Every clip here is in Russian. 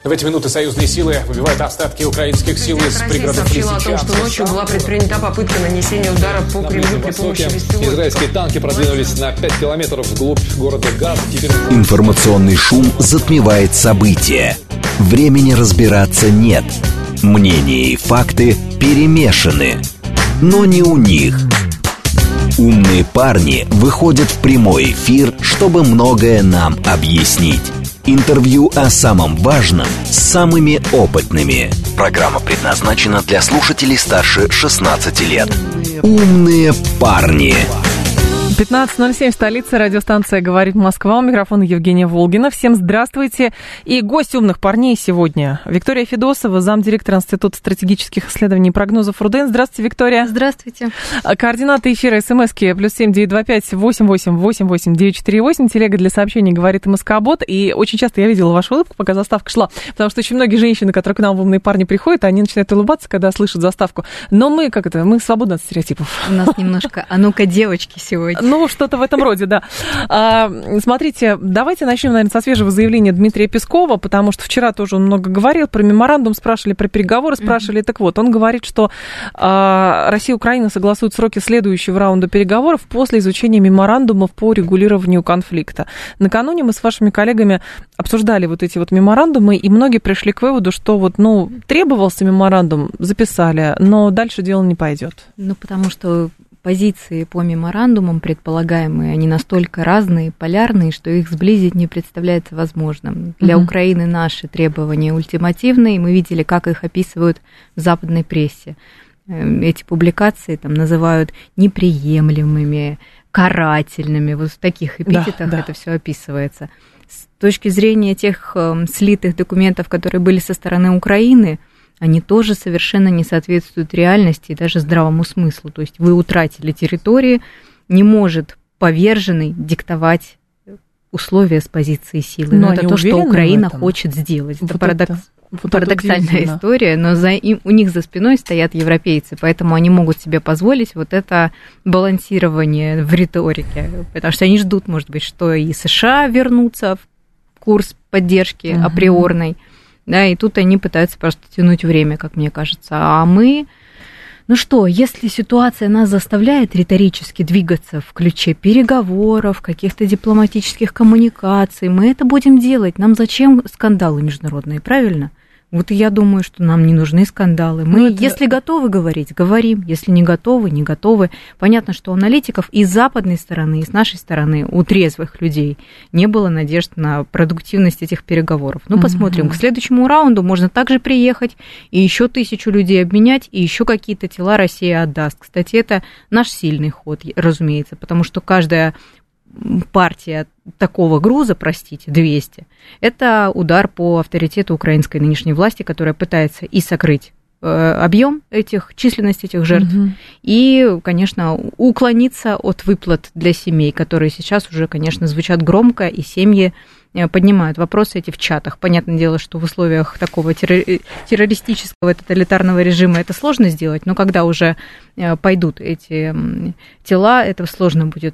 В эти минуты союзные силы выбивают остатки украинских сил из пригородов сообщила о том, что ночью была предпринята попытка нанесения удара по Кремлю при помощи беспилотников. Израильские танки продвинулись на 5 километров вглубь города Газа. Информационный шум затмевает события. Времени разбираться нет. Мнения и факты перемешаны. Но не у них. Умные парни выходят в прямой эфир, чтобы многое нам объяснить. Интервью о самом важном с самыми опытными. Программа предназначена для слушателей старше 16 лет. Умные парни. 15:07, столица, радиостанция «Говорит Москва». У микрофона Евгения Волгина. Всем здравствуйте. И гость «Умных парней» сегодня Виктория Федосова, замдиректора Института стратегических исследований и прогнозов РУДН. Здравствуйте, Виктория. Здравствуйте. Координаты эфира СМСки +7 925 88 88 948. Телега для сообщений «Говорит МСК-бот». И очень часто я видела вашу улыбку, пока заставка шла. Потому что очень многие женщины, которые к нам в «Умные парни» приходят, они начинают улыбаться, когда слышат заставку. Но мы, мы свободны от стереотипов. У нас немножко «а ну-ка, девочки» сегодня. Ну, что-то в этом роде, да. Смотрите, давайте начнем, наверное, со свежего заявления Дмитрия Пескова, потому что вчера тоже он много говорил про меморандум, спрашивали про переговоры, спрашивали. Так вот, он говорит, что Россия и Украина согласуют сроки следующего раунда переговоров после изучения меморандумов по регулированию конфликта. Накануне мы с вашими коллегами обсуждали вот эти вот меморандумы, и многие пришли к выводу, что требовался меморандум, записали, но дальше дело не пойдет. Потому что позиции по меморандумам предполагаемые, они настолько разные, полярные, что их сблизить не представляется возможным. Для Украины наши требования ультимативные, мы видели, как их описывают в западной прессе. Эти публикации называют неприемлемыми, карательными, вот в таких эпитетах это все описывается. С точки зрения тех слитых документов, которые были со стороны Украины, они тоже совершенно не соответствуют реальности и даже здравому смыслу. То есть вы утратили территории, не может поверженный диктовать условия с позиции силы. Но это то, что Украина хочет сделать. Это парадоксальная история, но у них за спиной стоят европейцы, поэтому они могут себе позволить вот это балансирование в риторике. Потому что они ждут, может быть, что и США вернутся в курс поддержки априорной. Да, и тут они пытаются просто тянуть время, как мне кажется. А мы... если ситуация нас заставляет риторически двигаться в ключе переговоров, каких-то дипломатических коммуникаций, мы это будем делать. Нам зачем скандалы международные, правильно? Вот я думаю, что нам не нужны скандалы. Если готовы говорить, говорим. Если не готовы, не готовы. Понятно, что у аналитиков и с западной стороны, и с нашей стороны, у трезвых людей, не было надежд на продуктивность этих переговоров. Посмотрим. К следующему раунду можно также приехать и еще 1000 людей обменять, и еще какие-то тела Россия отдаст. Кстати, это наш сильный ход, разумеется, потому что каждая партия такого груза, 200, это удар по авторитету украинской нынешней власти, которая пытается и сокрыть объем численность этих жертв, и, конечно, уклониться от выплат для семей, которые сейчас уже, конечно, звучат громко, и семьи поднимают вопросы эти в чатах. Понятное дело, что в условиях такого террористического тоталитарного режима это сложно сделать, но когда уже пойдут эти тела, это сложно будет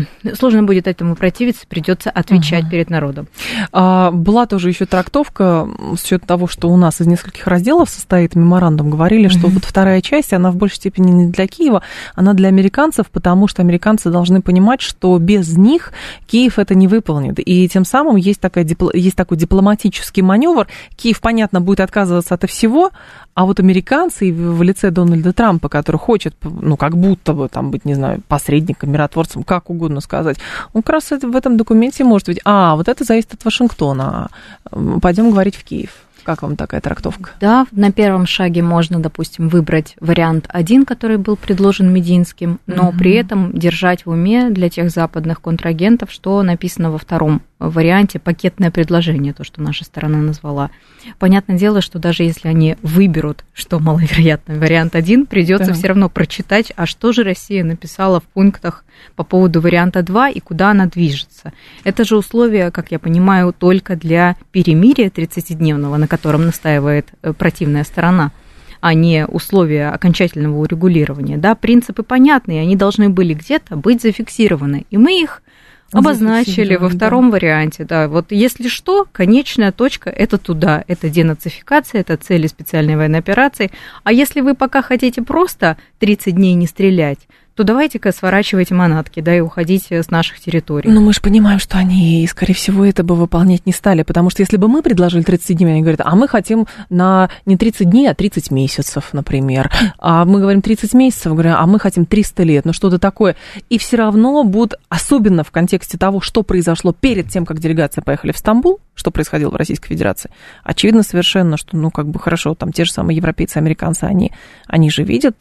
этому противиться, придется отвечать перед народом. Была тоже еще трактовка с учетом того, что у нас из нескольких разделов состоит меморандум. Говорили, что вот вторая часть, она в большей степени не для Киева, она для американцев, потому что американцы должны понимать, что без них Киев это не выполнит. И тем самым есть такой дипломатический маневр. Киев, понятно, будет отказываться от всего, а вот американцы в лице Дональда Трампа, который хочет, как будто бы там быть, не знаю, посредником, миротворцем, как угодно сказать, он как раз в этом документе может быть, вот это зависит от Вашингтона, пойдем говорить в Киев. Как вам такая трактовка? Да, на первом шаге можно, допустим, выбрать вариант 1, который был предложен Мединским, но при этом держать в уме для тех западных контрагентов, что написано во втором варианте, пакетное предложение, то, что наша сторона назвала. Понятное дело, что даже если они выберут, что маловероятно, вариант 1, придется все равно прочитать, а что же Россия написала в пунктах по поводу варианта 2 и куда она движется. Это же условия, как я понимаю, только для перемирия 30-дневного, на котором настаивает противная сторона, а не условия окончательного урегулирования. Да, принципы понятные, они должны были где-то быть зафиксированы, и мы их обозначили во втором варианте, да. Вот если что, конечная точка – это туда, это денацификация, это цели специальной военной операции. А если вы пока хотите просто 30 дней не стрелять, то давайте-ка сворачивайте манатки, да, и уходите с наших территорий. Но мы же понимаем, что они, скорее всего, это бы выполнять не стали, потому что если бы мы предложили 30 дней, они говорят, а мы хотим на не 30 дней, а 30 месяцев, например. А мы говорим 30 месяцев, говорим, а мы хотим 300 лет, ну что-то такое. И все равно будут, особенно в контексте того, что произошло перед тем, как делегация поехали в Стамбул, что происходило в Российской Федерации, очевидно совершенно, что, ну, как бы хорошо, там те же самые европейцы, американцы, они же видят,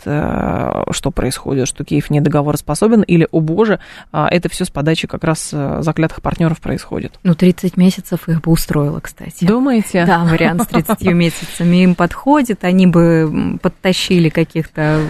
что происходит, что Киев недоговороспособен, или, о боже, это все с подачи как раз заклятых партнеров происходит. Ну, 30 месяцев их бы устроило, кстати. Думаете? Да, вариант с 30 месяцами им подходит, они бы подтащили каких-то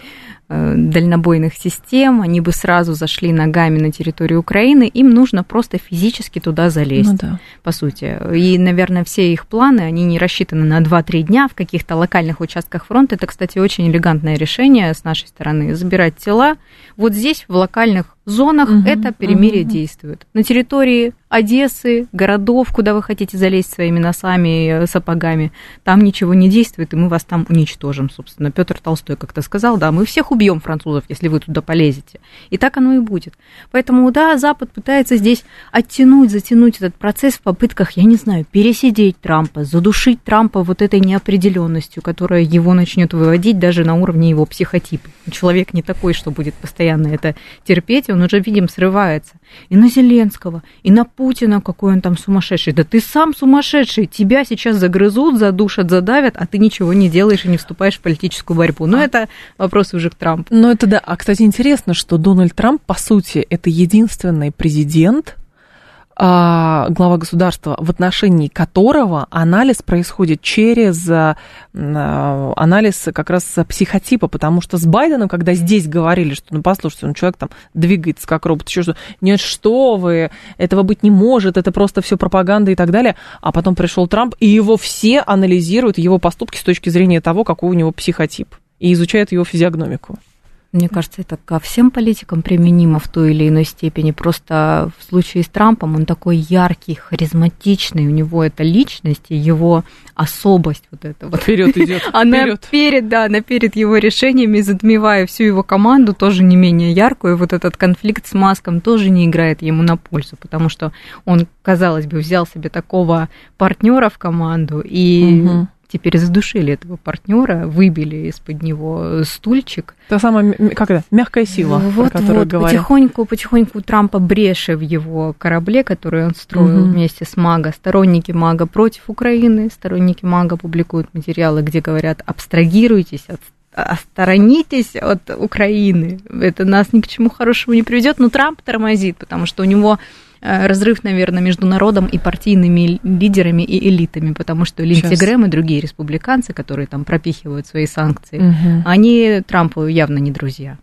дальнобойных систем, они бы сразу зашли ногами на территорию Украины, им нужно просто физически туда залезть, ну, да. По сути. И, наверное, все их планы, они не рассчитаны на 2-3 дня в каких-то локальных участках фронта. Это, кстати, очень элегантное решение с нашей стороны. Забирать тела вот здесь, в локальных зонах, это перемирие действует. На территории Одессы, городов, куда вы хотите залезть своими носами, сапогами, там ничего не действует, и мы вас там уничтожим, собственно. Петр Толстой как-то сказал, да, мы всех убьем, французов, если вы туда полезете. И так оно и будет. Поэтому, да, Запад пытается здесь затянуть этот процесс в попытках, я не знаю, пересидеть Трампа, задушить Трампа вот этой неопределенностью, которая его начнет выводить даже на уровне его психотипа. Человек не такой, что будет постоянно это терпеть, он уже, видим, срывается. И на Зеленского, и на Путина, какой он там сумасшедший. Да ты сам сумасшедший, тебя сейчас загрызут, задушат, задавят, а ты ничего не делаешь и не вступаешь в политическую борьбу. Но это вопрос уже к Трампу. Ну, это да. А, кстати, интересно, что Дональд Трамп, по сути, это единственный президент, глава государства, в отношении которого анализ происходит через анализ как раз психотипа, потому что с Байденом, когда здесь говорили, что, ну, послушайте, человек там двигается как робот, еще что, нет, что вы, этого быть не может, это просто все пропаганда и так далее, а потом пришел Трамп, и его все анализируют, его поступки с точки зрения того, какой у него психотип, и изучают его физиогномику. Мне кажется, это ко всем политикам применимо в той или иной степени. Просто в случае с Трампом он такой яркий, харизматичный, у него эта личность и его особость вот эта вот. Вперед идет. Она перед его решениями, затмевая всю его команду, тоже не менее яркую. И вот этот конфликт с Маском тоже не играет ему на пользу, потому что он, казалось бы, взял себе такого партнера в команду и... Теперь задушили этого партнера, выбили из-под него стульчик. Та самая, как это, мягкая сила, вот, про которую говорят. Потихоньку Трампа бреши в его корабле, который он строил вместе с МАГА. Сторонники МАГА против Украины, сторонники МАГА публикуют материалы, где говорят, абстрагируйтесь, отсторонитесь от Украины. Это нас ни к чему хорошему не приведет. Но Трамп тормозит, потому что у него... разрыв, наверное, между народом и партийными лидерами и элитами, потому что Линдси Грэм и другие республиканцы, которые там пропихивают свои санкции, они Трампу явно не друзья.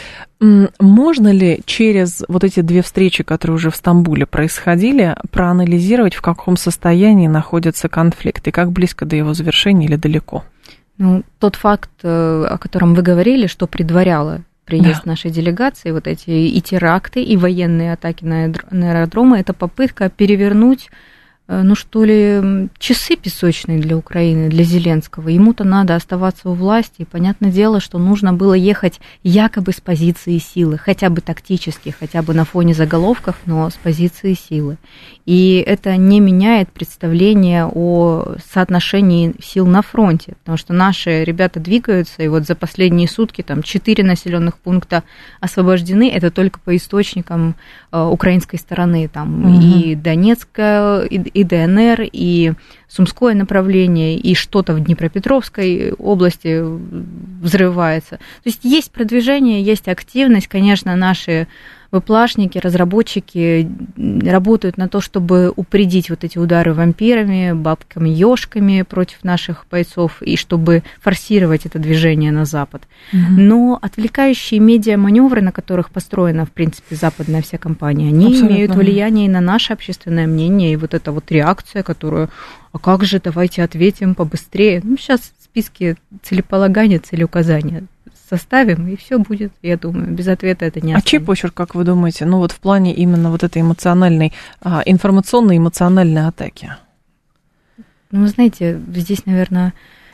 Можно ли через вот эти две встречи, которые уже в Стамбуле происходили, проанализировать, в каком состоянии находится конфликт и как близко до его завершения или далеко? Ну, тот факт, о котором вы говорили, что предваряло приезд нашей делегации, вот эти и теракты, и военные атаки на аэродромы, это попытка перевернуть, ну что ли, часы песочные для Украины, для Зеленского. Ему-то надо оставаться у власти, и понятное дело, что нужно было ехать якобы с позиции силы, хотя бы тактически, хотя бы на фоне заголовков, но с позиции силы. И это не меняет представление о соотношении сил на фронте, потому что наши ребята двигаются, и вот за последние сутки там 4 населенных пункта освобождены, это только по источникам украинской стороны, там и Донецкая, и ДНР, и Сумское направление, и что-то в Днепропетровской области взрывается. То есть продвижение, есть активность, конечно, наши ВПЛАшники, разработчики работают на то, чтобы упредить вот эти удары вампирами, бабками-ёшками против наших бойцов, и чтобы форсировать это движение на Запад. Но отвлекающие медиа-маневры, на которых построена, в принципе, западная вся компания, они имеют влияние и на наше общественное мнение, и вот эта вот реакция, которую, а как же, давайте ответим побыстрее. Ну, сейчас в списке целеполагания, целеуказания составим, и все будет, я думаю, без ответа это не останется. А чей почерк, как вы думаете, ну вот в плане именно вот этой эмоциональной, информационной эмоциональной атаки? Ну, вы знаете, здесь, наверное,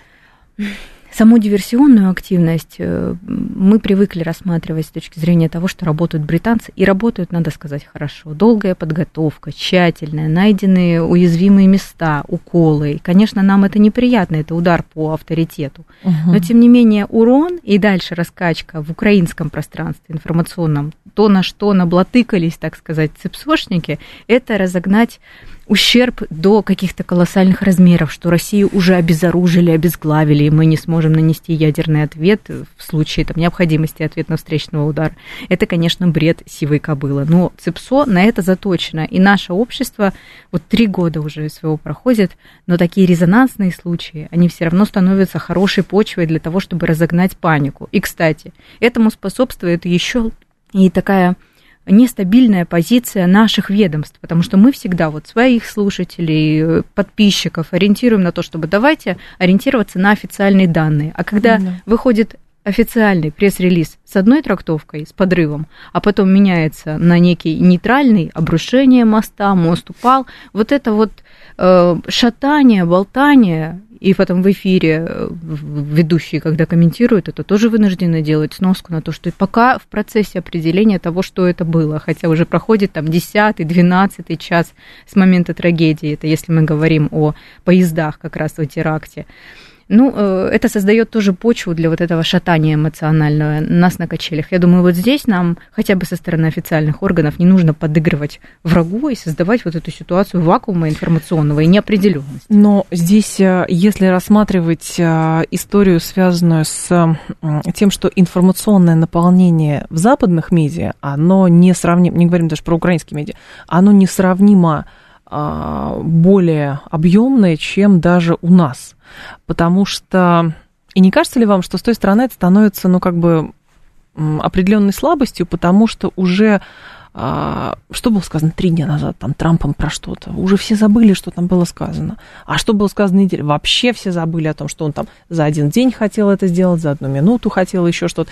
саму диверсионную активность мы привыкли рассматривать с точки зрения того, что работают британцы, и работают, надо сказать, хорошо. Долгая подготовка, тщательная, найденные уязвимые места, уколы. И, конечно, нам это неприятно, это удар по авторитету. Но, тем не менее, урон и дальше раскачка в украинском пространстве информационном, то, на что наблатыкались, так сказать, цепсошники, это разогнать ущерб до каких-то колоссальных размеров, что Россию уже обезоружили, обезглавили, и мы не сможем нанести ядерный ответ в случае там, необходимости ответно-встречного удара. Это, конечно, бред сивой кобылы. Но ЦИПСО на это заточено. И наше общество, вот 3 года уже СВО проходит, но такие резонансные случаи, они все равно становятся хорошей почвой для того, чтобы разогнать панику. И, кстати, этому способствует еще и такая нестабильная позиция наших ведомств, потому что мы всегда вот своих слушателей, подписчиков ориентируем на то, чтобы давайте ориентироваться на официальные данные. А когда выходит официальный пресс-релиз с одной трактовкой, с подрывом, а потом меняется на некий нейтральный, обрушение моста, мост упал, вот это вот шатание, болтание, и потом в эфире ведущие, когда комментируют, это тоже вынуждены делать сноску на то, что пока в процессе определения того, что это было, хотя уже проходит там 10-й, 12-й час с момента трагедии, это если мы говорим о поездах как раз в теракте. Ну, это создает тоже почву для вот этого шатания эмоционального нас на качелях. Я думаю, вот здесь нам хотя бы со стороны официальных органов не нужно подыгрывать врагу и создавать вот эту ситуацию вакуума информационного и неопределенности. Но здесь, если рассматривать историю, связанную с тем, что информационное наполнение в западных медиа, оно несравнимо, не говорим даже про украинские медиа, оно несравнимо более объемное, чем даже у нас. Потому что... И не кажется ли вам, что с той стороны это становится, ну, как бы определенной слабостью, потому что уже... Что было сказано 3 дня назад там Трампом про что-то? Уже все забыли, что там было сказано. А что было сказано неделю? Вообще все забыли о том, что он там за 1 день хотел это сделать, за 1 минуту хотел еще что-то,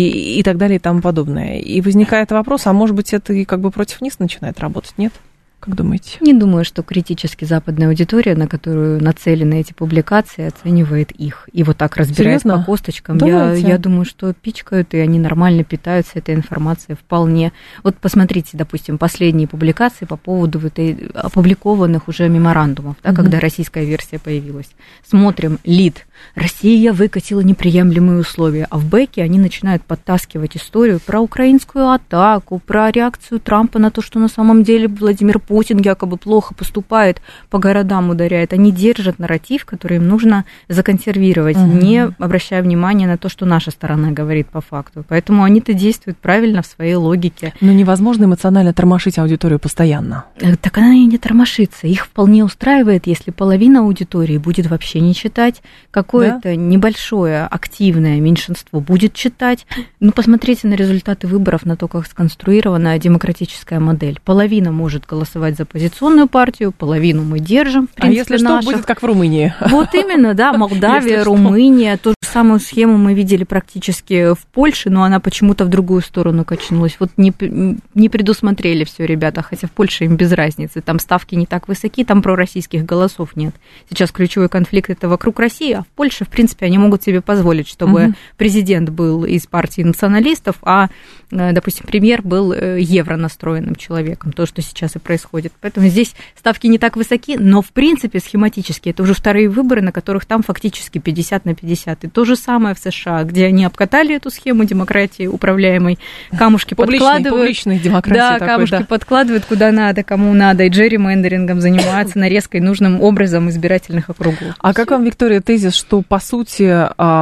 и так далее, и тому подобное. И возникает вопрос, а может быть, это и как бы против них начинает работать, нет? Как думаете? Не думаю, что критически западная аудитория, на которую нацелены эти публикации, оценивает их. И вот так разбирает по косточкам. Я думаю, что пичкают, и они нормально питаются этой информацией вполне. Вот посмотрите, допустим, последние публикации по поводу опубликованных уже меморандумов, да, когда российская версия появилась. Смотрим, лид. Россия выкатила неприемлемые условия, а в бэке они начинают подтаскивать историю про украинскую атаку, про реакцию Трампа на то, что на самом деле Владимир Путин якобы плохо поступает, по городам ударяет. Они держат нарратив, который им нужно законсервировать, не обращая внимания на то, что наша сторона говорит по факту. Поэтому они-то действуют правильно в своей логике. Но невозможно эмоционально тормошить аудиторию постоянно. Так она и не тормошится. Их вполне устраивает, если половина аудитории будет вообще не читать, какое-то небольшое активное меньшинство будет читать. Ну, посмотрите на результаты выборов, на то, как сконструирована демократическая модель. Половина может голосовать за оппозиционную партию, половину мы держим. В принципе, а если что, будет как в Румынии. Вот именно, да, Молдавия, Румыния. Ту же самую схему мы видели практически в Польше, но она почему-то в другую сторону качнулась. Вот не предусмотрели все, ребята, хотя в Польше им без разницы. Там ставки не так высоки, там пророссийских голосов нет. Сейчас ключевой конфликт это вокруг России, а в Польше, в принципе, они могут себе позволить, чтобы президент был из партии националистов, а, допустим, премьер был евронастроенным человеком, то, что сейчас и происходит. Поэтому здесь ставки не так высоки, но, в принципе, схематически это уже вторые выборы, на которых там фактически 50/50. И то же самое в США, где они обкатали эту схему демократии управляемой, камушки подкладывают. Публичной демократии. Да, камушки подкладывают куда надо, кому надо, и джерримендерингом занимаются, нарезкой нужным образом избирательных округов. А как вам, Виктория, тезис, что, по сути,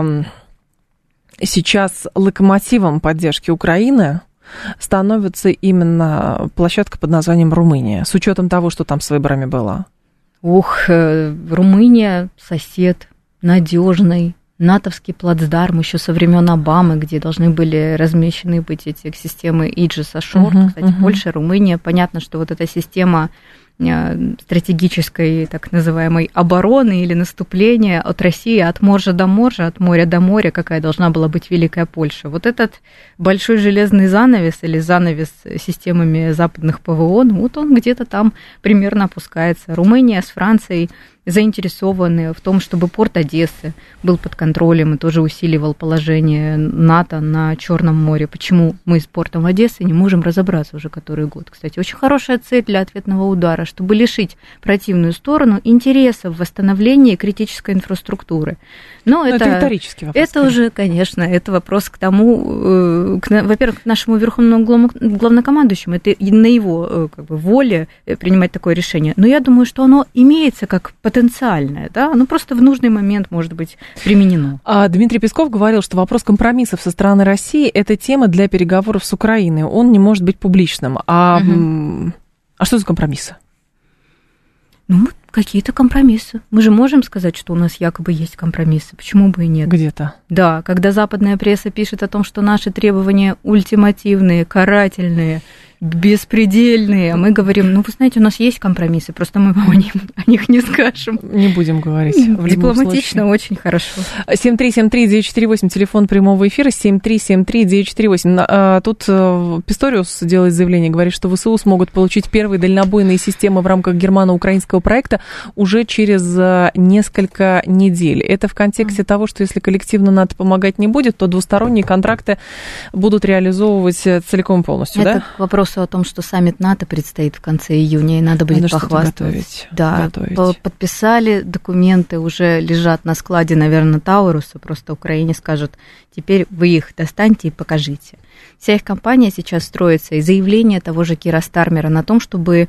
сейчас локомотивом поддержки Украины становится именно площадка под названием Румыния, с учетом того, что там с выборами было? Румыния сосед надежный, натовский плацдарм еще со времен Обамы, где должны были размещены быть эти системы Aegis Ashore. Кстати, Польша, Румыния. Понятно, что вот эта система стратегической так называемой обороны или наступления от России от моря до моря, какая должна была быть Великая Польша. Вот этот большой железный занавес или занавес системами западных ПВО, вот он где-то там примерно опускается. Румыния с Францией заинтересованы в том, чтобы порт Одессы был под контролем и тоже усиливал положение НАТО на Черном море. Почему мы с портом Одессы не можем разобраться уже который год? Кстати, очень хорошая цель для ответного удара, чтобы лишить противную сторону интереса в восстановлении критической инфраструктуры. Но это риторический вопрос. Это уже, конечно, это вопрос к тому, во-первых, к нашему верховному главнокомандующему, это на его воле принимать такое решение. Но я думаю, что оно имеется как потенциальное, да, оно просто в нужный момент может быть применено. Дмитрий Песков говорил, что вопрос компромиссов со стороны России – это тема для переговоров с Украиной, он не может быть публичным. А что за компромиссы? Ну, какие-то компромиссы. Мы же можем сказать, что у нас якобы есть компромиссы. Почему бы и нет? Где-то. Да, когда западная пресса пишет о том, что наши требования ультимативные, карательные, беспредельные, а мы говорим, ну, вы знаете, у нас есть компромиссы, просто мы вам о них не скажем. Не будем говорить. Дипломатично очень хорошо. 7373948, телефон прямого эфира, 7373948. Тут Писториус делает заявление, говорит, что ВСУ смогут получить первые дальнобойные системы в рамках германо-украинского проекта уже через несколько недель. Это в контексте того, что если коллективно НАТО помогать не будет, то двусторонние контракты будут реализовывать целиком и полностью, это да? Вопрос о том, что саммит НАТО предстоит в конце июня, и надо будет похвастаться. Да, подписали документы, уже лежат на складе, наверное, Тауруса, просто Украине скажут, теперь вы их достаньте и покажите. Вся их кампания сейчас строится, и заявление того же Кира Стармера на том, чтобы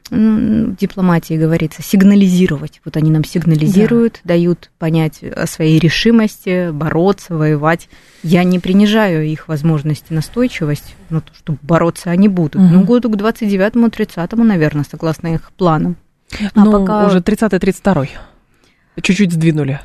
в дипломатии говорится, сигнализировать. Вот они нам сигнализируют, дают понять о своей решимости бороться, воевать. Я не принижаю их возможности, настойчивость, но то, что бороться они будут. Ну, году к 29-му, 30-му, наверное, согласно их планам. Пока уже 30-й, 32-й. Чуть-чуть сдвинули.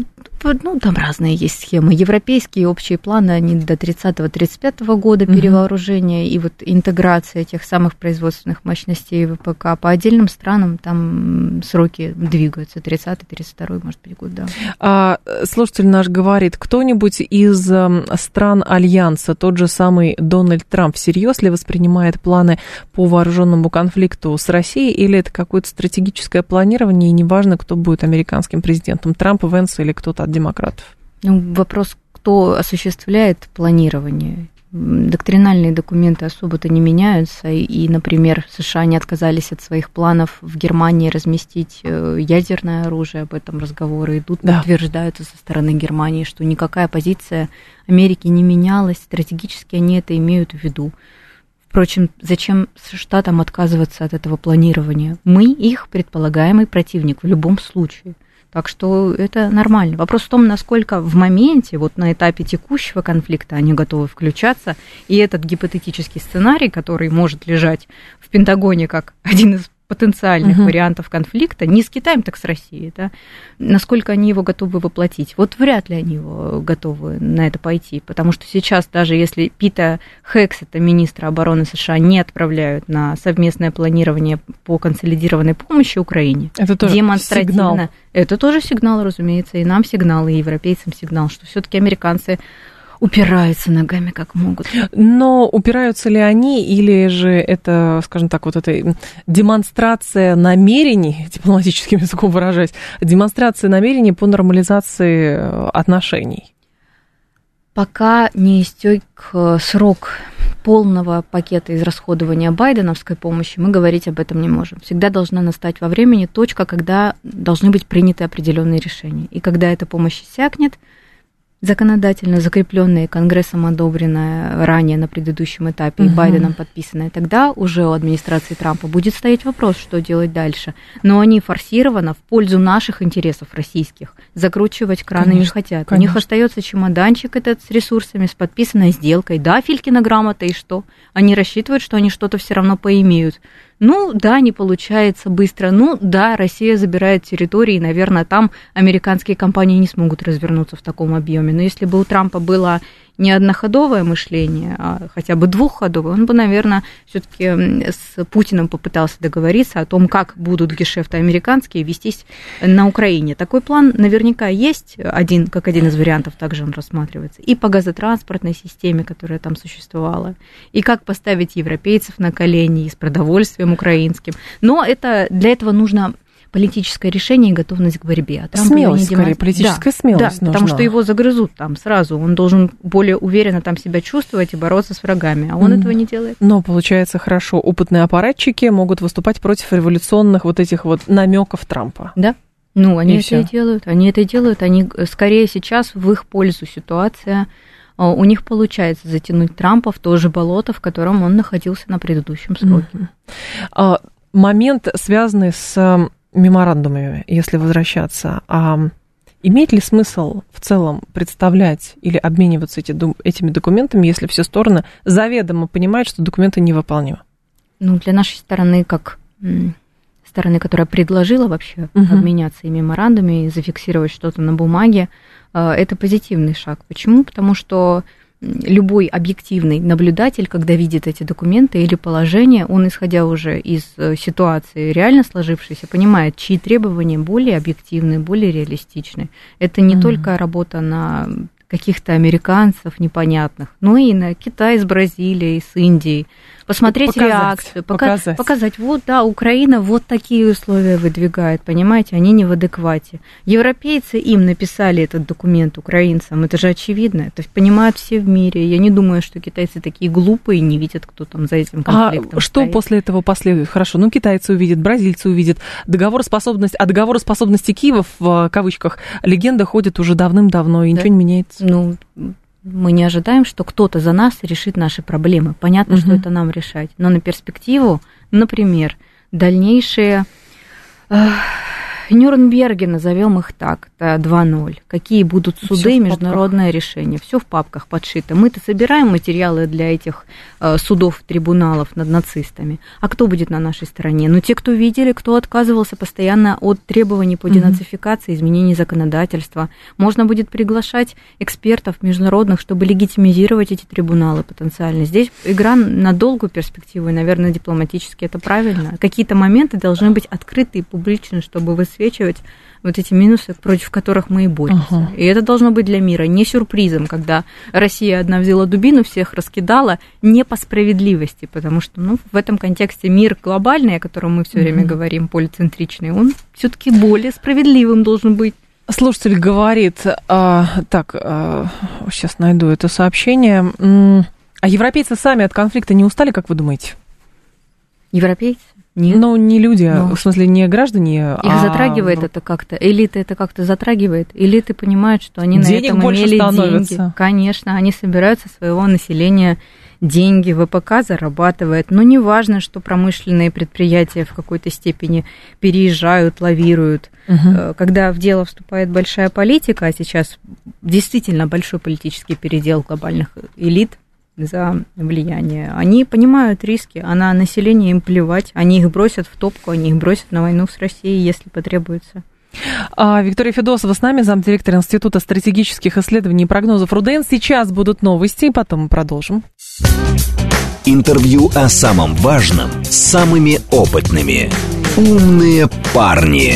Ну, там разные есть схемы. Европейские общие планы, они до 30-35 года перевооружения и вот интеграция тех самых производственных мощностей ВПК. По отдельным странам там сроки двигаются. 30-32, может быть, год, да. Слушатель наш говорит, кто-нибудь из стран Альянса, тот же самый Дональд Трамп, всерьез ли воспринимает планы по вооруженному конфликту с Россией, или это какое-то стратегическое планирование, и неважно, кто будет американским президентом, Трамп, Венс или кто-то от демократов? Вопрос, кто осуществляет планирование. Доктринальные документы особо-то не меняются, и, например, США не отказались от своих планов в Германии разместить ядерное оружие, об этом разговоры идут, подтверждаются со стороны Германии, что никакая позиция Америки не менялась, стратегически они это имеют в виду. Впрочем, зачем Штатам отказываться от этого планирования? Мы их предполагаемый противник в любом случае. Так что это нормально. Вопрос в том, насколько в моменте, вот на этапе текущего конфликта они готовы включаться, и этот гипотетический сценарий, который может лежать в Пентагоне как один из потенциальных вариантов конфликта, не с Китаем, так с Россией, да, насколько они его готовы воплотить. Вот вряд ли они его готовы на это пойти, потому что сейчас, даже если Пита Хексета, министра обороны США, не отправляют на совместное планирование по консолидированной помощи Украине, это тоже сигнал. Это тоже сигнал, разумеется, и нам сигнал, и европейцам сигнал, что все-таки американцы упираются ногами как могут. Но упираются ли они, или же это, скажем так, вот эта демонстрация намерений, дипломатическим языком выражаясь, демонстрация намерений по нормализации отношений? Пока не истек срок полного пакета израсходования байденовской помощи, мы говорить об этом не можем. Всегда должна настать во времени точка, когда должны быть приняты определенные решения. И когда эта помощь иссякнет, законодательно закрепленная, Конгрессом одобренная ранее на предыдущем этапе и Байденом подписанная, тогда уже у администрации Трампа будет стоять вопрос, что делать дальше. Но они форсированно в пользу наших интересов российских закручивать краны не хотят. Конечно. У них остается чемоданчик этот с ресурсами, с подписанной сделкой. Да, Филькина грамота, и что? Они рассчитывают, что они что-то все равно поимеют. Ну, да, не получается быстро. Ну, да, Россия забирает территории, и, наверное, там американские компании не смогут развернуться в таком объеме. Но если бы у Трампа была не одноходовое мышление, а хотя бы двухходовое, он бы, наверное, все-таки с Путиным попытался договориться о том, как будут гешефты американские вестись на Украине. Такой план наверняка есть, как один из вариантов, также он рассматривается, и по газотранспортной системе, которая там существовала, и как поставить европейцев на колени, и с продовольствием украинским. Но для этого нужно политическое решение и готовность к борьбе. Смелость, скорее, политическая смелость нужна. Потому что его загрызут там сразу. Он должен более уверенно там себя чувствовать и бороться с врагами, а он этого не делает. Но, получается, хорошо, опытные аппаратчики могут выступать против революционных вот этих вот намеков Трампа. Да. Они это и делают. Они скорее сейчас в их пользу ситуация. У них получается затянуть Трампа в то же болото, в котором он находился на предыдущем сроке. Момент, связанный с меморандумами, если возвращаться, имеет ли смысл в целом представлять или обмениваться этими документами, если все стороны заведомо понимают, что документы невыполнимы? Для нашей стороны, как стороны, которая предложила вообще обменяться и меморандумами, и зафиксировать что-то на бумаге, это позитивный шаг. Почему? Потому что любой объективный наблюдатель, когда видит эти документы или положения, он, исходя уже из ситуации реально сложившейся, понимает, чьи требования более объективны, более реалистичны. Это не только работа на каких-то американцев непонятных, но и на Китай с Бразилией, с Индией. Посмотреть реакцию, показать, Украина вот такие условия выдвигает, понимаете, они не в адеквате. Европейцы им написали этот документ, украинцам, это же очевидно, это понимают все в мире. Я не думаю, что китайцы такие глупые, не видят, кто там за этим конфликтом что стоит. После этого последует? Хорошо, китайцы увидят, бразильцы увидят. Договороспособность Киева, в кавычках, легенда ходит уже давным-давно, и ничего не меняется. Мы не ожидаем, что кто-то за нас решит наши проблемы. Понятно, что это нам решать. Но на перспективу, например, дальнейшие Нюрнберги, назовем их так, это 2.0. Какие будут суды, международное решение. Все в папках подшито. Мы-то собираем материалы для этих судов, трибуналов над нацистами. А кто будет на нашей стороне? Те, кто видели, кто отказывался постоянно от требований по денацификации, изменений законодательства. Можно будет приглашать экспертов международных, чтобы легитимизировать эти трибуналы потенциально. Здесь игра на долгую перспективу, и, наверное, дипломатически это правильно. Какие-то моменты должны быть открыты и публичны, чтобы высвечивать вот эти минусы, против которых мы и боремся. И это должно быть для мира не сюрпризом, когда Россия одна взяла дубину, всех раскидала, не по справедливости, потому что в этом контексте мир глобальный, о котором мы все время говорим, полицентричный, он все-таки более справедливым должен быть. Слушатель говорит, сейчас найду это сообщение, а европейцы сами от конфликта не устали, как вы думаете? Европейцы? Нет. Не люди, в смысле не граждане. Их затрагивает это как-то, элита это как-то затрагивает. Элиты понимают, что они денег на этом имели становится. Деньги. Конечно, они собирают со своего населения деньги, ВПК зарабатывает. Но не важно, что промышленные предприятия в какой-то степени переезжают, лавируют. Когда в дело вступает большая политика, а сейчас действительно большой политический передел глобальных элит, за влияние. Они понимают риски, а на население им плевать. Они их бросят в топку, они их бросят на войну с Россией, если потребуется. Виктория Федосова с нами, замдиректора Института стратегических исследований и прогнозов РУДН. Сейчас будут новости, и потом мы продолжим. Интервью о самом важном с самыми опытными. Умные парни.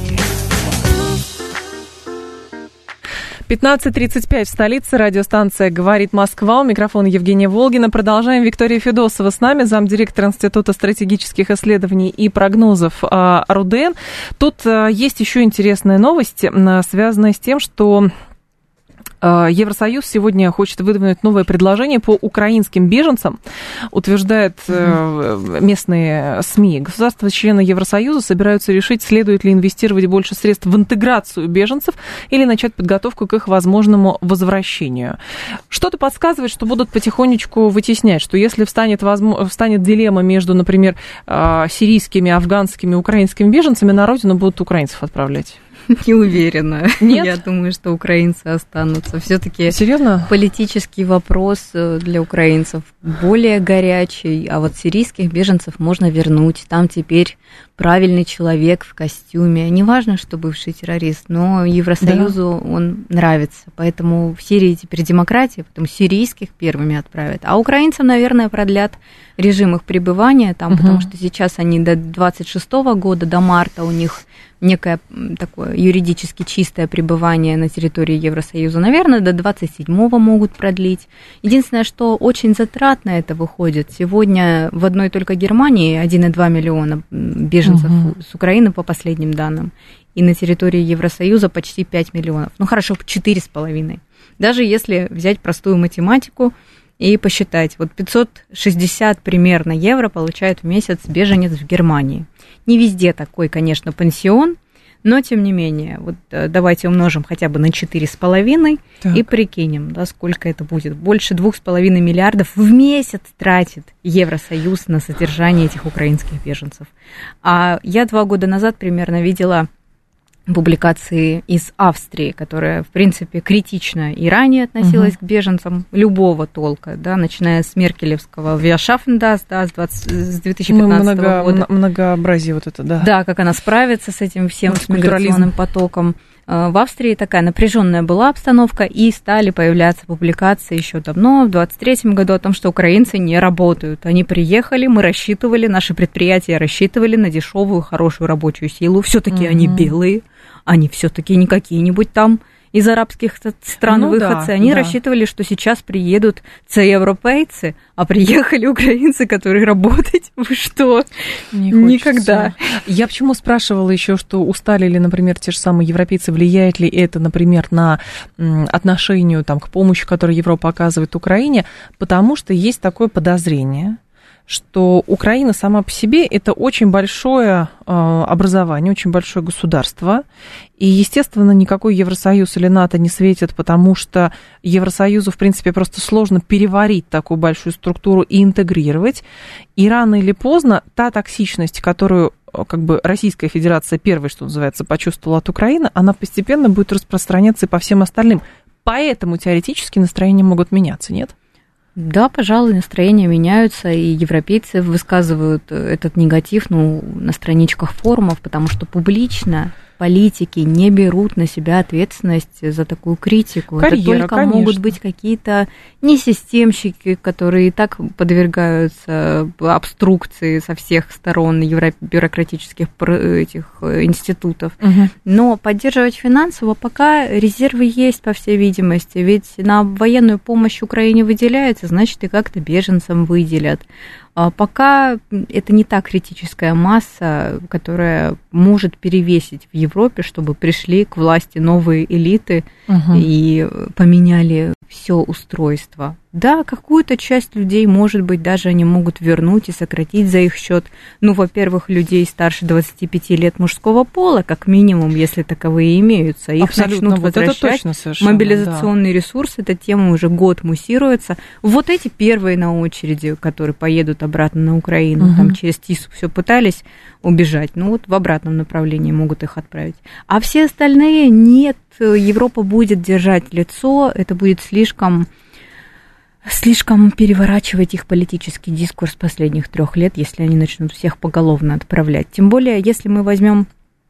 15:35 в столице. Радиостанция «Говорит Москва». У микрофона Евгения Волгина. Продолжаем. Виктория Федосова с нами, замдиректора Института стратегических исследований и прогнозов РУДН. Тут есть еще интересная новость, связанная с тем, что Евросоюз сегодня хочет выдвинуть новое предложение по украинским беженцам, утверждают местные СМИ. Государства-члены Евросоюза собираются решить, следует ли инвестировать больше средств в интеграцию беженцев или начать подготовку к их возможному возвращению. Что-то подсказывает, что будут потихонечку вытеснять, что если встанет дилемма между, например, сирийскими, афганскими, украинскими беженцами, на родину будут украинцев отправлять. Не уверена. Нет? Я думаю, что украинцы останутся. Все-таки серьезно? Политический вопрос для украинцев более горячий, а вот сирийских беженцев можно вернуть. Там теперь правильный человек в костюме. Не важно, что бывший террорист, но Евросоюзу он нравится. Поэтому в Сирии теперь демократия, потом сирийских первыми отправят. А украинцам, наверное, продлят режим их пребывания там, потому что сейчас они до 26 года, до марта у них некое такое юридически чистое пребывание на территории Евросоюза. Наверное, до 27-го могут продлить. Единственное, что очень затратно это выходит. Сегодня в одной только Германии 1,2 миллиона беженцев с Украины по последним данным. И на территории Евросоюза почти 5 миллионов. Ну, хорошо, 4,5. Даже если взять простую математику и посчитать, вот 560 примерно евро получает в месяц беженец в Германии. Не везде такой, конечно, пансион, но тем не менее, вот давайте умножим хотя бы на 4,5 и прикинем, да, сколько это будет. Больше 2,5 миллиардов в месяц тратит Евросоюз на содержание этих украинских беженцев. А я 2 года назад примерно видела публикации из Австрии, которая, в принципе, критично и ранее относилась к беженцам любого толка, да, начиная с меркелевского «Wir schaffen das», да, с 2015 года. Многообразие вот это, да. Да, как она справится с этим всем, с миграционным потоком. В Австрии такая напряженная была обстановка, и стали появляться публикации еще давно, в 2023 году, о том, что украинцы не работают. Они приехали, мы рассчитывали, наши предприятия рассчитывали на дешевую, хорошую рабочую силу. Все-таки они белые, они все-таки не какие-нибудь там из арабских стран выходцы. Они рассчитывали, что сейчас приедут европейцы, а приехали украинцы, которые работать. Вы что? Никогда. Я почему спрашивала еще, что устали ли, например, те же самые европейцы, влияет ли это, например, на отношение там, к помощи, которую Европа оказывает Украине, потому что есть такое подозрение, что Украина сама по себе это очень большое образование, очень большое государство, и, естественно, никакой Евросоюз или НАТО не светит, потому что Евросоюзу, в принципе, просто сложно переварить такую большую структуру и интегрировать, и рано или поздно та токсичность, которую как бы Российская Федерация первой, что называется, почувствовала от Украины, она постепенно будет распространяться и по всем остальным. Поэтому теоретически настроения могут меняться, нет? Да, пожалуй, настроения меняются, и европейцы высказывают этот негатив, на страничках форумов, потому что публично политики не берут на себя ответственность за такую критику. Карьера, это только конечно. Могут быть какие-то несистемщики, которые и так подвергаются обструкции со всех сторон бюрократических этих институтов. Но поддерживать финансово пока резервы есть, по всей видимости. Ведь на военную помощь Украине выделяется, значит, и как-то беженцам выделят. Пока это не та критическая масса, которая может перевесить в Европе, чтобы пришли к власти новые элиты и поменяли все устройство. Да, какую-то часть людей, может быть, даже они могут вернуть и сократить за их счет. Во-первых, людей старше 25 лет мужского пола, как минимум, если таковые имеются. Их абсолютно, начнут возвращать. Мобилизационный ресурс, эта тема уже год муссируется. Вот эти первые на очереди, которые поедут обратно на Украину, там через ТИСу все пытались убежать, в обратном направлении могут их отправить. А все остальные нет, Европа будет держать лицо, это будет слишком переворачивать их политический дискурс последних 3 лет, если они начнут всех поголовно отправлять. Тем более, если мы возьмем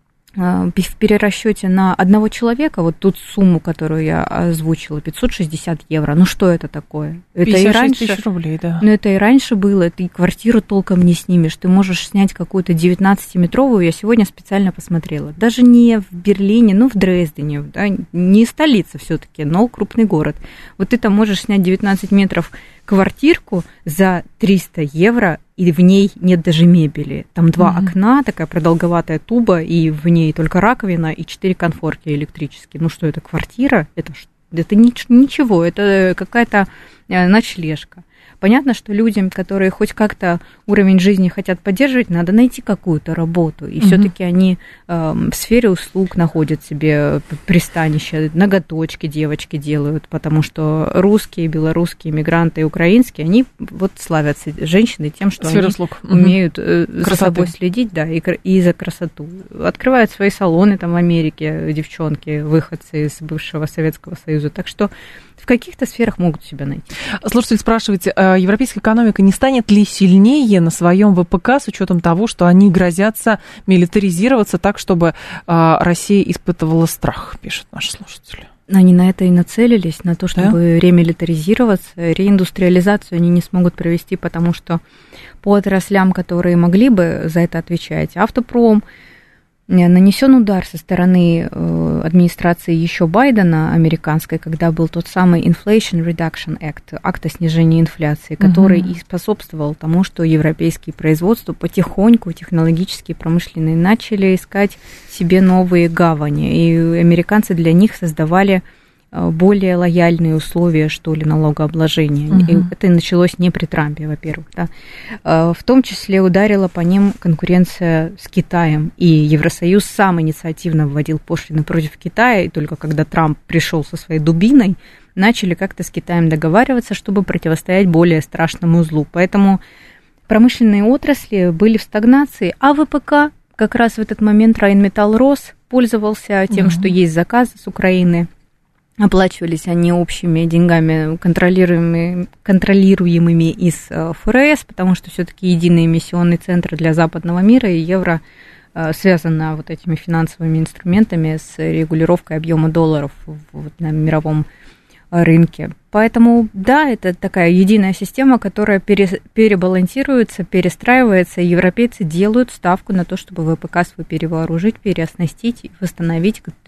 в перерасчете на одного человека, вот ту сумму, которую я озвучила, 560 евро, что это такое? Это 56 и раньше, тысяч рублей, да. Это и раньше было, ты квартиру толком не снимешь, ты можешь снять какую-то 19-метровую, я сегодня специально посмотрела, даже не в Берлине, в Дрездене, да, не столица все-таки, но крупный город. Вот ты там можешь снять 19 метров квартирку за 300 евро, и в ней нет даже мебели. Там 2 окна, такая продолговатая туба, и в ней только раковина и 4 конфорки электрические. Что это, квартира? Это ничего, это какая-то ночлежка. Понятно, что людям, которые хоть как-то уровень жизни хотят поддерживать, надо найти какую-то работу. И все-таки они в сфере услуг находят себе пристанище, ноготочки девочки делают, потому что русские, белорусские, мигранты и украинские, они славятся, женщины, тем, что они умеют за собой следить, да, и за красоту. Открывают свои салоны там в Америке, девчонки, выходцы из бывшего Советского Союза. Так что в каких-то сферах могут себя найти. Слушатель спрашивает, европейская экономика не станет ли сильнее на своем ВПК с учетом того, что они грозятся милитаризироваться так, чтобы Россия испытывала страх, пишут наши слушатели. Они на это и нацелились, на то, чтобы ремилитаризироваться. Реиндустриализацию они не смогут провести, потому что по отраслям, которые могли бы за это отвечать, автопром, нанесен удар со стороны администрации еще Байдена, американской, когда был тот самый Inflation Reduction Act, акт о снижении инфляции, который и способствовал тому, что европейские производства потихоньку, технологические, промышленные, начали искать себе новые гавани, и американцы для них создавали более лояльные условия, что ли, налогообложения. И это началось не при Трампе, во-первых. Да. В том числе ударила по ним конкуренция с Китаем. И Евросоюз сам инициативно вводил пошлины против Китая, и только когда Трамп пришел со своей дубиной, начали как-то с Китаем договариваться, чтобы противостоять более страшному злу. Поэтому промышленные отрасли были в стагнации, а ВПК как раз в этот момент Райнметалл рос, пользовался тем, что есть заказы с Украины. Оплачивались они общими деньгами, контролируемыми из ФРС, потому что все-таки единый эмиссионный центр для западного мира, и евро связано вот этими финансовыми инструментами с регулировкой объема долларов на мировом рынке. Поэтому, да, это такая единая система, которая перебалансируется, перестраивается, и европейцы делают ставку на то, чтобы ВПК свой перевооружить, переоснастить и восстановить к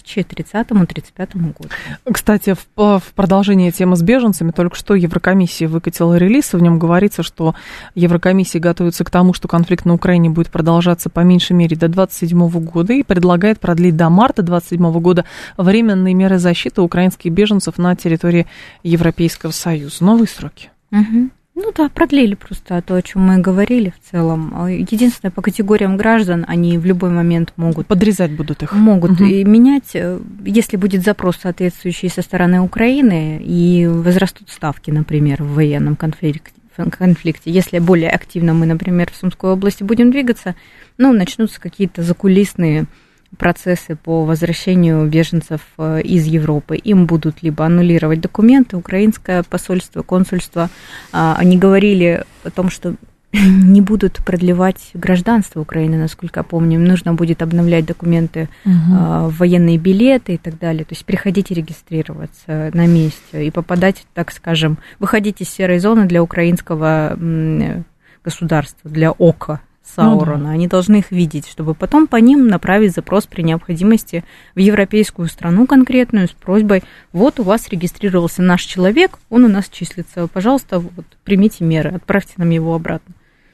2030-2035 году. Кстати, в продолжении темы с беженцами, только что Еврокомиссия выкатила релиз, в нем говорится, что Еврокомиссия готовится к тому, что конфликт на Украине будет продолжаться по меньшей мере до 2027 года и предлагает продлить до марта 2027 года временные меры защиты украинских беженцев на территории Европейского Союза. Новые сроки. Ну да, продлили просто то, о чем мы говорили в целом. Единственное, по категориям граждан они в любой момент могут... Подрезать будут их. Могут и менять, если будет запрос соответствующий со стороны Украины, и возрастут ставки, например, в военном конфликте. Если более активно мы, например, в Сумской области будем двигаться, начнутся какие-то закулисные процессы по возвращению беженцев из Европы. Им будут либо аннулировать документы, украинское посольство, консульство. Они говорили о том, что не будут продлевать гражданство Украины, насколько я помню. Им нужно будет обновлять документы, военные билеты и так далее. То есть приходите регистрироваться на месте и попадать, так скажем, выходить из серой зоны для украинского государства, для ОКа Саурона. Они должны их видеть, чтобы потом по ним направить запрос при необходимости в европейскую страну конкретную с просьбой: вот у вас регистрировался наш человек, он у нас числится, пожалуйста, примите меры, отправьте нам его обратно.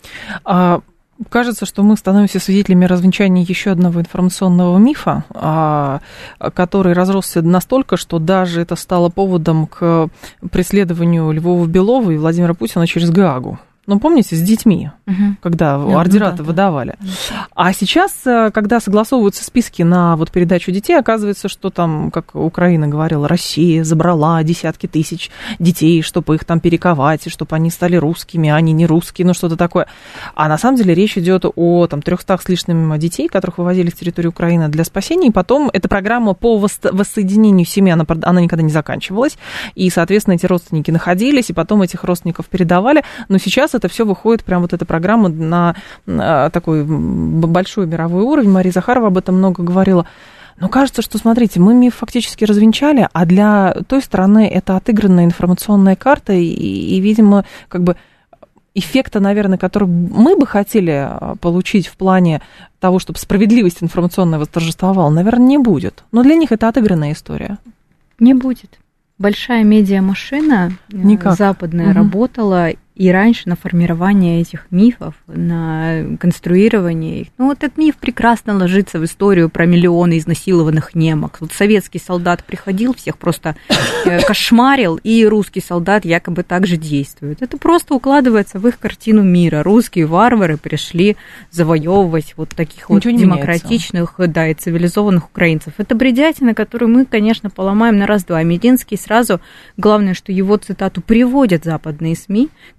Кажется, что мы становимся свидетелями развенчания еще одного информационного мифа, который разросся настолько, что даже это стало поводом к преследованию Львова Белова и Владимира Путина через Гаагу. Помните, с детьми, когда ордера-то выдавали. А сейчас, когда согласовываются списки на передачу детей, оказывается, что там, как Украина говорила, Россия забрала десятки тысяч детей, чтобы их там перековать, и чтобы они стали русскими, а они не русские, что-то такое. А на самом деле речь идет о 300 с лишним детей, которых вывозили с территории Украины для спасения, и потом эта программа по воссоединению семьи, она никогда не заканчивалась, и, соответственно, эти родственники находились, и потом этих родственников передавали, но сейчас это все выходит, прям эта программа на такой большой мировой уровень. Мария Захарова об этом много говорила. Но кажется, что, смотрите, мы миф фактически развенчали, а для той стороны это отыгранная информационная карта, и видимо, эффекта, наверное, который мы бы хотели получить в плане того, чтобы справедливость информационная восторжествовала, наверное, не будет. Но для них это отыгранная история. Не будет. Большая медиамашина западная работала и раньше на формирование этих мифов, на конструирование их. Этот миф прекрасно ложится в историю про миллионы изнасилованных немок. Советский солдат приходил, всех просто кошмарил, и русский солдат якобы так же действует. Это просто укладывается в их картину мира. Русские варвары пришли завоевывать таких демократичных, и цивилизованных украинцев. Это бредятина, которую мы, конечно, поломаем на раз-два. Мединский сразу, главное, что его цитату приводят западные СМИ,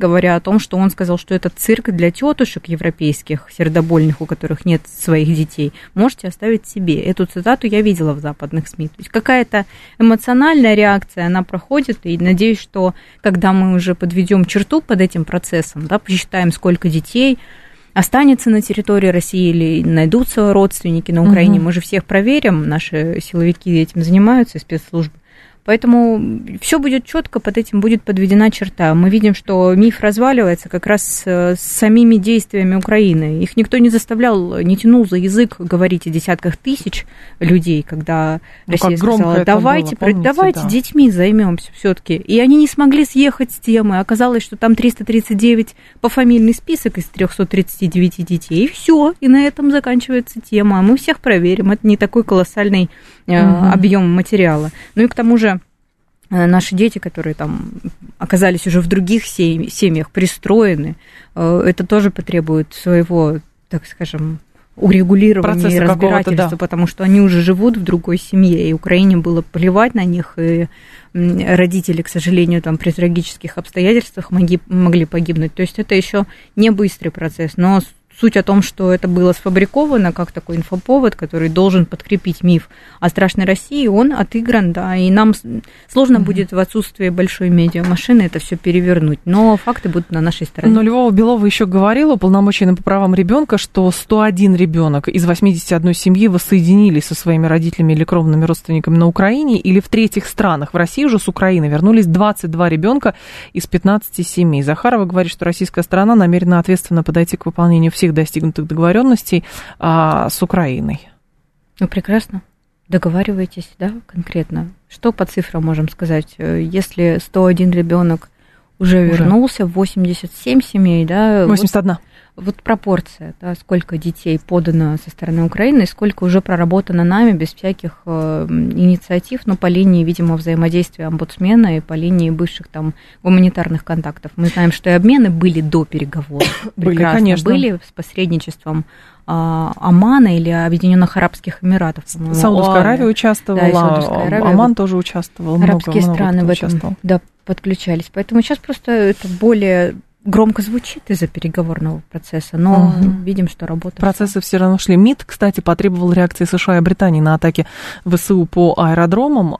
говоря о том, что он сказал, что это цирк для тетушек европейских, сердобольных, у которых нет своих детей. Можете оставить себе. Эту цитату я видела в западных СМИ. То есть какая-то эмоциональная реакция, она проходит, и надеюсь, что когда мы уже подведем черту под этим процессом, да, посчитаем, сколько детей останется на территории России или найдутся родственники на Украине, мы же всех проверим, наши силовики этим занимаются, спецслужбы. Поэтому все будет четко, под этим будет подведена черта. Мы видим, что миф разваливается как раз с самими действиями Украины. Их никто не заставлял, не тянул за язык говорить о десятках тысяч людей, когда Россия сказала, давайте, было, помните, давайте детьми займемся все-таки. И они не смогли съехать с темы. Оказалось, что там 339 пофамильный список из 339 детей. И все, и на этом заканчивается тема. Мы всех проверим. Это не такой колоссальный объем материала. Ну и к тому же наши дети, которые там оказались уже в других семьях, пристроены, это тоже потребует своего, так скажем, урегулирования процесса и разбирательства, потому что они уже живут в другой семье, и Украине было плевать на них, и родители, к сожалению, там при трагических обстоятельствах могли погибнуть. То есть это еще не быстрый процесс, но суть о том, что это было сфабриковано, как такой инфоповод, который должен подкрепить миф о страшной России, он отыгран, да, и нам сложно будет в отсутствии большой медиамашины это все перевернуть, но факты будут на нашей стороне. Но Львова Белова еще говорила, уполномоченная по правам ребенка, что 101 ребенок из 81 семьи воссоединились со своими родителями или кровными родственниками на Украине, или в третьих странах. В России уже с Украины вернулись 22 ребенка из 15 семей. Захарова говорит, что российская сторона намерена ответственно подойти к выполнению всех достигнутых договоренностей с Украиной. Ну, прекрасно. Договаривайтесь, да, конкретно. Что по цифрам можем сказать? Если 101 ребенок уже вернулся, 87 семей, да? 81. Вот пропорция, да, сколько детей подано со стороны Украины, и сколько уже проработано нами без всяких инициатив, но по линии, видимо, взаимодействия омбудсмена и по линии бывших там гуманитарных контактов. Мы знаем, что и обмены были до переговоров. Были, конечно. Были с посредничеством Омана или Объединенных Арабских Эмиратов. Саудовская Аравия участвовала, да, Саудовская Аравия, Оман тоже участвовал. Арабские страны в этом, да, подключались. Поэтому сейчас просто это более громко звучит из-за переговорного процесса, но видим, что работает. Процессы все равно шли. МИД, кстати, потребовал реакции США и Британии на атаки ВСУ по аэродромам,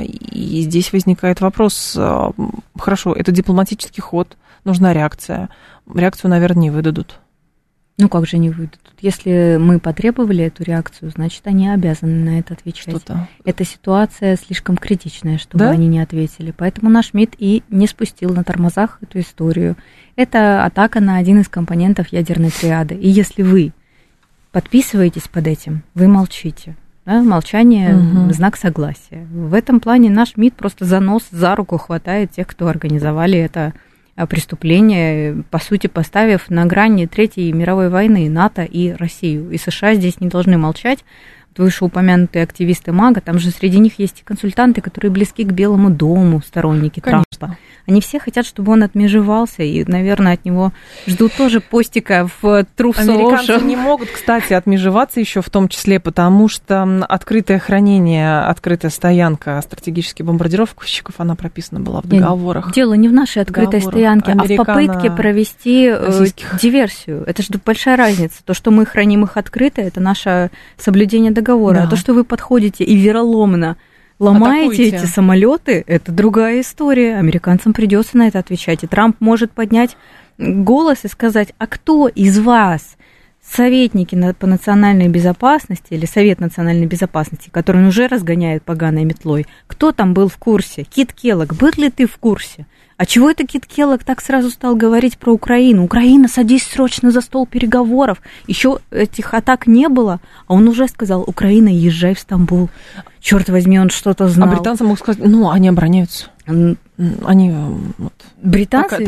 и здесь возникает вопрос, хорошо, это дипломатический ход, нужна реакция. Реакцию, наверное, не выдадут. Ну, как же не выйдут? Если мы потребовали эту реакцию, значит, они обязаны на это отвечать. Что-то. Эта ситуация слишком критичная, чтобы да? они не ответили. Поэтому наш МИД и не спустил на тормозах эту историю. Это атака на один из компонентов ядерной триады. И если вы подписываетесь под этим, вы молчите. Да? Молчание – знак согласия. В этом плане наш МИД просто за нос, за руку хватает тех, кто организовали это преступление, по сути, поставив на грани Третьей мировой войны НАТО и Россию. И США здесь не должны молчать. Вышеупомянутые активисты МАГА, там же среди них есть и консультанты, которые близки к Белому дому, сторонники Трампа. Они все хотят, чтобы он отмежевался, и, наверное, от него ждут тоже постика в Truth Social. Американцы не могут, кстати, отмежеваться еще в том числе, потому что открытое хранение, открытая стоянка стратегических бомбардировщиков, она прописана была в договорах. Дело не в нашей открытой стоянке, а в попытке провести диверсию. Это же большая разница. То, что мы храним их открыто, это наше соблюдение договора. Да. А то, что вы подходите и вероломно ломаете эти самолеты, это другая история. Американцам придется на это отвечать. И Трамп может поднять голос и сказать, а кто из вас, советники по национальной безопасности или Совет национальной безопасности, который он уже разгоняет поганой метлой, кто там был в курсе? Кит Келлог, был ли ты в курсе? А чего это Кит Келлог так сразу стал говорить про Украину? Украина, садись срочно за стол переговоров. Еще этих атак не было, а он уже сказал, Украина, езжай в Стамбул. Черт возьми, он что-то знал. А британцы могут сказать, ну, они обороняются. Они... Вот, британцы...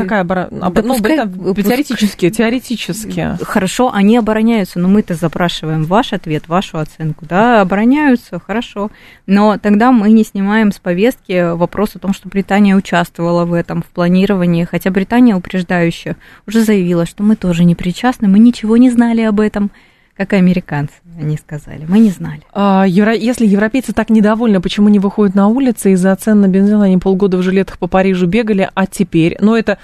Теоретически. Хорошо, они обороняются, но мы-то запрашиваем ваш ответ, вашу оценку. Да, обороняются, хорошо. Но тогда мы не снимаем с повестки вопрос о том, что Британия участвовала в этом, в планировании. Хотя Британия упреждающе уже заявила, что мы тоже не причастны, мы ничего не знали об этом. как и американцы, они сказали. Мы не знали. Если европейцы так недовольны, почему не выходят на улицы? Из-за цен на бензин они полгода в жилетах по Парижу бегали, а теперь... это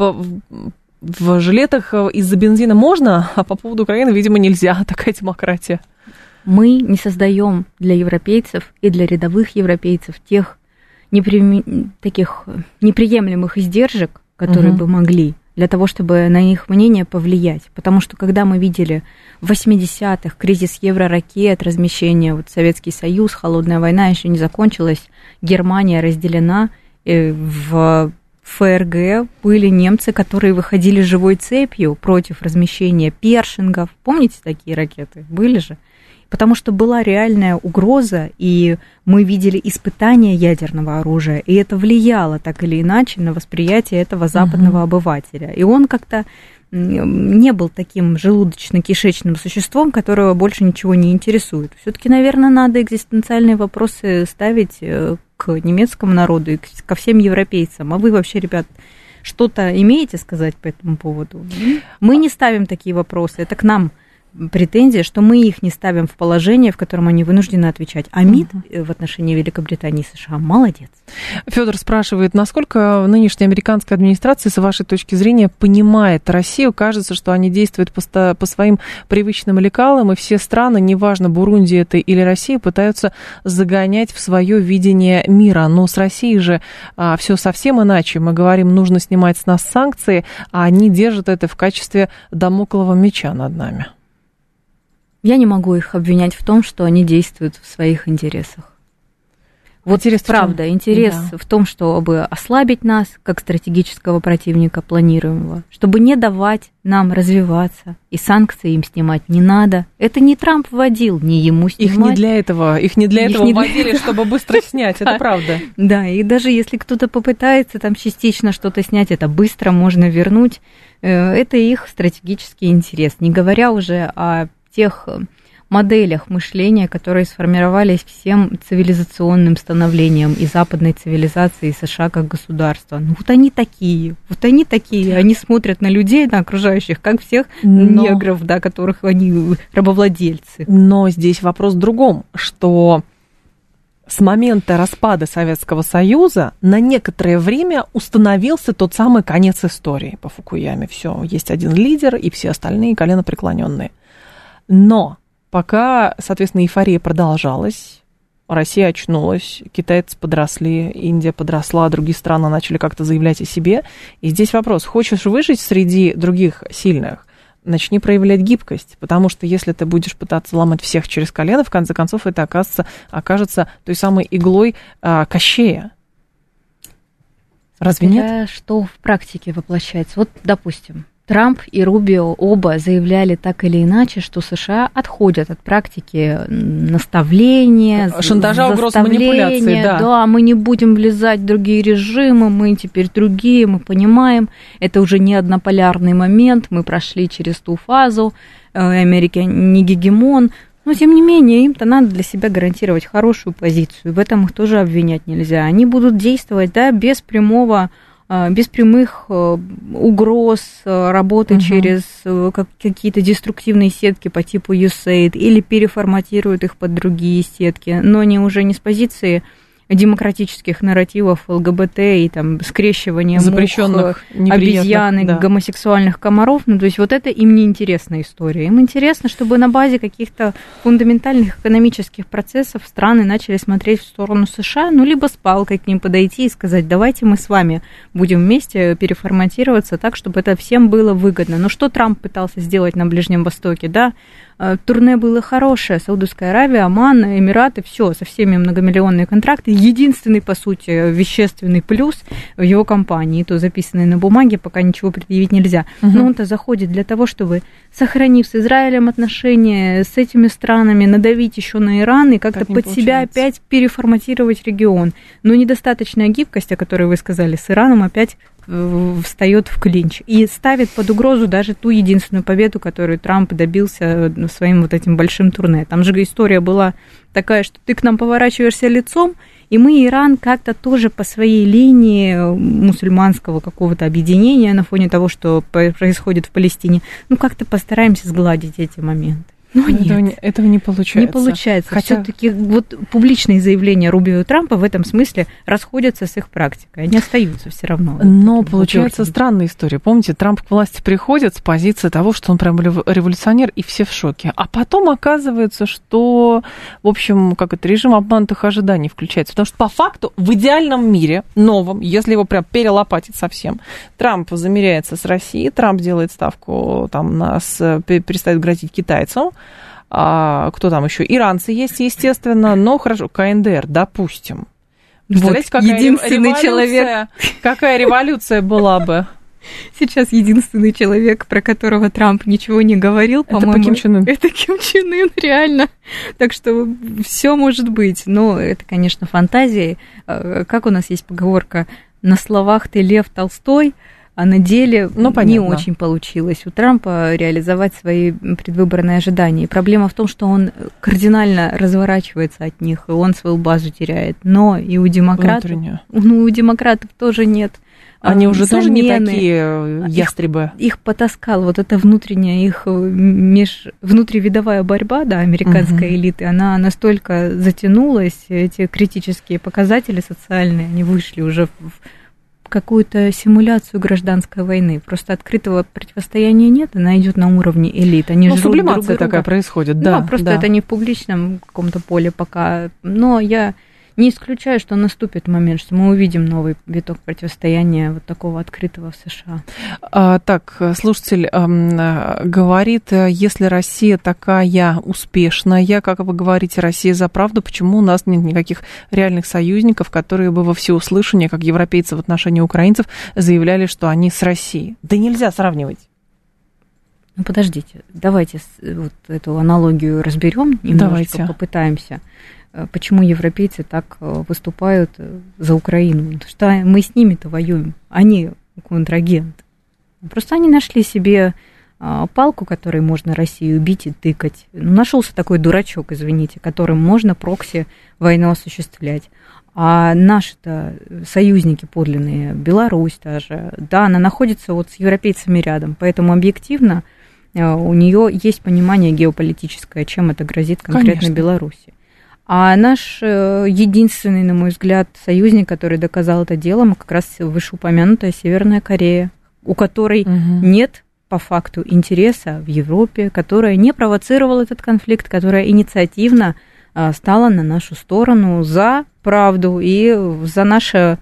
в жилетах из-за бензина можно, а по поводу Украины, видимо, нельзя. Такая демократия. Мы не создаем для европейцев и для рядовых европейцев тех таких неприемлемых издержек, которые бы могли, для того, чтобы на их мнение повлиять. Потому что когда мы видели в 80-х кризис евроракет, размещение, Советский Союз, холодная война еще не закончилась, Германия разделена, в ФРГ были немцы, которые выходили живой цепью против размещения першингов. Помните такие ракеты? Были же. Потому что была реальная угроза, и мы видели испытания ядерного оружия, и это влияло так или иначе на восприятие этого западного обывателя. И он как-то не был таким желудочно-кишечным существом, которого больше ничего не интересует. Все-таки, наверное, надо экзистенциальные вопросы ставить к немецкому народу и ко всем европейцам. А вы вообще, ребят, что-то имеете сказать по этому поводу? Мы не ставим такие вопросы, это к нам претензия, что мы их не ставим в положение, в котором они вынуждены отвечать. А МИД в отношении Великобритании и США молодец. Федор спрашивает, насколько нынешняя американская администрация, с вашей точки зрения, понимает Россию? Кажется, что они действуют по своим привычным лекалам, и все страны, неважно, Бурунди это или Россия, пытаются загонять в свое видение мира. Но с Россией же все совсем иначе. Мы говорим, нужно снимать с нас санкции, а они держат это в качестве дамоклового меча над нами. Я не могу их обвинять в том, что они действуют в своих интересах. Вот интерес правда, интерес в том, чтобы ослабить нас, как стратегического противника планируемого, чтобы не давать нам развиваться, и санкции им снимать не надо. Это не Трамп вводил, не ему снимать. Их не для этого вводили, чтобы быстро снять, это правда. Да, и даже если кто-то попытается там частично что-то снять, это быстро можно вернуть. Это их стратегический интерес, не говоря уже о тех моделях мышления, которые сформировались всем цивилизационным становлением и западной цивилизации, и США как государства. Ну вот они такие, они смотрят на людей, на окружающих, как всех негров, да, которых они рабовладельцы. Но здесь вопрос в другом, что с момента распада Советского Союза на некоторое время установился тот самый конец истории по Фукуяме. Все, есть один лидер, и все остальные коленопреклоненные. Но пока, соответственно, эйфория продолжалась, Россия очнулась, китайцы подросли, Индия подросла, другие страны начали как-то заявлять о себе. И здесь вопрос, хочешь выжить среди других сильных, начни проявлять гибкость, потому что если ты будешь пытаться ломать всех через колено, в конце концов это окажется той самой иглой Кощея. Разве нет? Это что в практике воплощается? Вот, допустим, Трамп и Рубио оба заявляли так или иначе, что США отходят от практики наставления, шантажа, угроз, манипуляций. Да, мы не будем влезать в другие режимы, мы теперь другие, мы понимаем, это уже не однополярный момент, мы прошли через ту фазу, Америка не гегемон. Но, тем не менее, им-то надо для себя гарантировать хорошую позицию, в этом их тоже обвинять нельзя. Они будут действовать, да, без прямых угроз работы через какие-то деструктивные сетки по типу USAID или переформатируют их под другие сетки, но они уже не с позиции демократических нарративов ЛГБТ и там скрещивания запрещенных обезьян и гомосексуальных комаров. Ну, то есть вот это им не интересная история. Им интересно, чтобы на базе каких-то фундаментальных экономических процессов страны начали смотреть в сторону США, ну, либо с палкой к ним подойти и сказать, давайте мы с вами будем вместе переформатироваться так, чтобы это всем было выгодно. Но что Трамп пытался сделать на Ближнем Востоке, да? Турне было хорошее, Саудовская Аравия, Оман, Эмираты, все, со всеми многомиллионные контракты. Единственный, по сути, вещественный плюс в его компании, и то записанный на бумаге, пока ничего предъявить нельзя. Но он-то заходит для того, чтобы, сохранив с Израилем отношения, с этими странами, надавить еще на Иран и как-то под себя опять переформатировать регион. Но недостаточная гибкость, о которой вы сказали, с Ираном опять встает в клинч и ставит под угрозу даже ту единственную победу, которую Трамп добился своим вот этим большим турне. Там же история была такая, что ты к нам поворачиваешься лицом, и мы Иран как-то тоже по своей линии мусульманского какого-то объединения на фоне того, что происходит в Палестине, ну как-то постараемся сгладить эти моменты. Но нет. Этого не получается. Не получается. Хотя... Все-таки вот публичные заявления Рубио и Трампа в этом смысле расходятся с их практикой. Они остаются все равно. Но получается странная история. Помните, Трамп к власти приходит с позиции того, что он прям революционер, и все в шоке. А потом оказывается, что, в общем, режим обманутых ожиданий включается. Потому что по факту в идеальном мире, новом, если его прям перелопатить совсем, Трамп замеряется с Россией, Трамп делает ставку, перестает грозить китайцам. Кто там еще? Иранцы есть, естественно, но хорошо, КНДР, допустим. Представляете, вот, единственный человек. Какая революция была бы? Сейчас единственный человек, про которого Трамп ничего не говорил, по-моему, Ким Чен Ын. Это Ким Чен Ын, реально. Так что все может быть. Но это, конечно, фантазии. Как у нас есть поговорка: на словах ты Лев Толстой, а на деле не очень получилось у Трампа реализовать свои предвыборные ожидания. И проблема в том, что он кардинально разворачивается от них, и он свою базу теряет. Но и у демократов... у демократов тоже нет. Они уже тоже не такие ястребы. Их потаскал вот эта внутренняя их внутривидовая борьба, американской элиты, она настолько затянулась, эти критические показатели социальные, они вышли уже в какую-то симуляцию гражданской войны. Просто открытого противостояния нет, она идет на уровне элит. Они жрут сублимация друг друга. такая происходит, просто это не в публичном каком-то поле пока. Но я не исключаю, что наступит момент, что мы увидим новый виток противостояния вот такого открытого в США. Так, слушатель говорит, если Россия такая успешная, как вы говорите, Россия за правду, почему у нас нет никаких реальных союзников, которые бы во всеуслышание, как европейцы в отношении украинцев, заявляли, что они с Россией? Да нельзя сравнивать. Ну, подождите, давайте вот эту аналогию разберем, немножечко попытаемся. Почему европейцы так выступают за Украину? Потому что мы с ними-то воюем, они контрагенты. Просто они нашли себе палку, которой можно Россию бить и тыкать. Нашелся такой дурачок, извините, которым можно прокси войну осуществлять. А наши-то союзники подлинные, Беларусь даже, она находится вот с европейцами рядом, поэтому объективно у нее есть понимание геополитическое, чем это грозит конкретно Беларуси. А наш единственный, на мой взгляд, союзник, который доказал это делом, как раз вышеупомянутая Северная Корея, у которой нет по факту интереса в Европе, которая не провоцировала этот конфликт, которая инициативно стала на нашу сторону за правду и за наше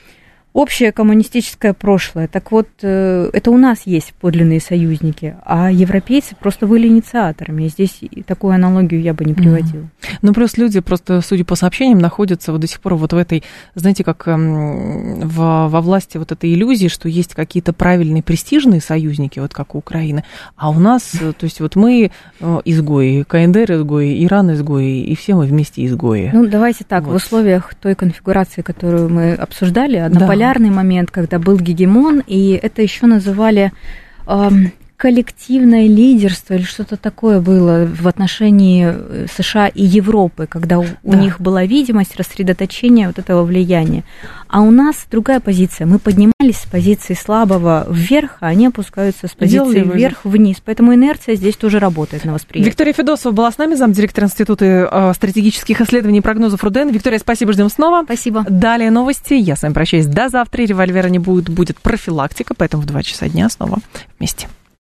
общее коммунистическое прошлое. Так вот, это у нас есть подлинные союзники, а европейцы просто были инициаторами. И здесь такую аналогию я бы не приводила. Ну, просто люди, судя по сообщениям, находятся вот до сих пор вот в этой, знаете, как во власти вот этой иллюзии, что есть какие-то правильные, престижные союзники, вот как у Украины, а у нас, то есть вот мы изгои, КНДР изгои, Иран изгои, и все мы вместе изгои. Ну, давайте так, в условиях той конфигурации, которую мы обсуждали, однополярный момент, когда был гегемон, и это еще называли коллективное лидерство или что-то такое было в отношении США и Европы, когда у них была видимость рассредоточения вот этого влияния. А у нас другая позиция. Мы поднимались с позиции слабого вверх, а они опускаются с позиции вверх вниз. Поэтому инерция здесь тоже работает на восприятие. Виктория Федосова была с нами, замдиректора Института стратегических исследований и прогнозов РУДН. Виктория, спасибо, ждем снова. Спасибо. Далее новости. Я с вами прощаюсь до завтра. Револьвера не будет профилактика, поэтому в 2 часа дня снова вместе.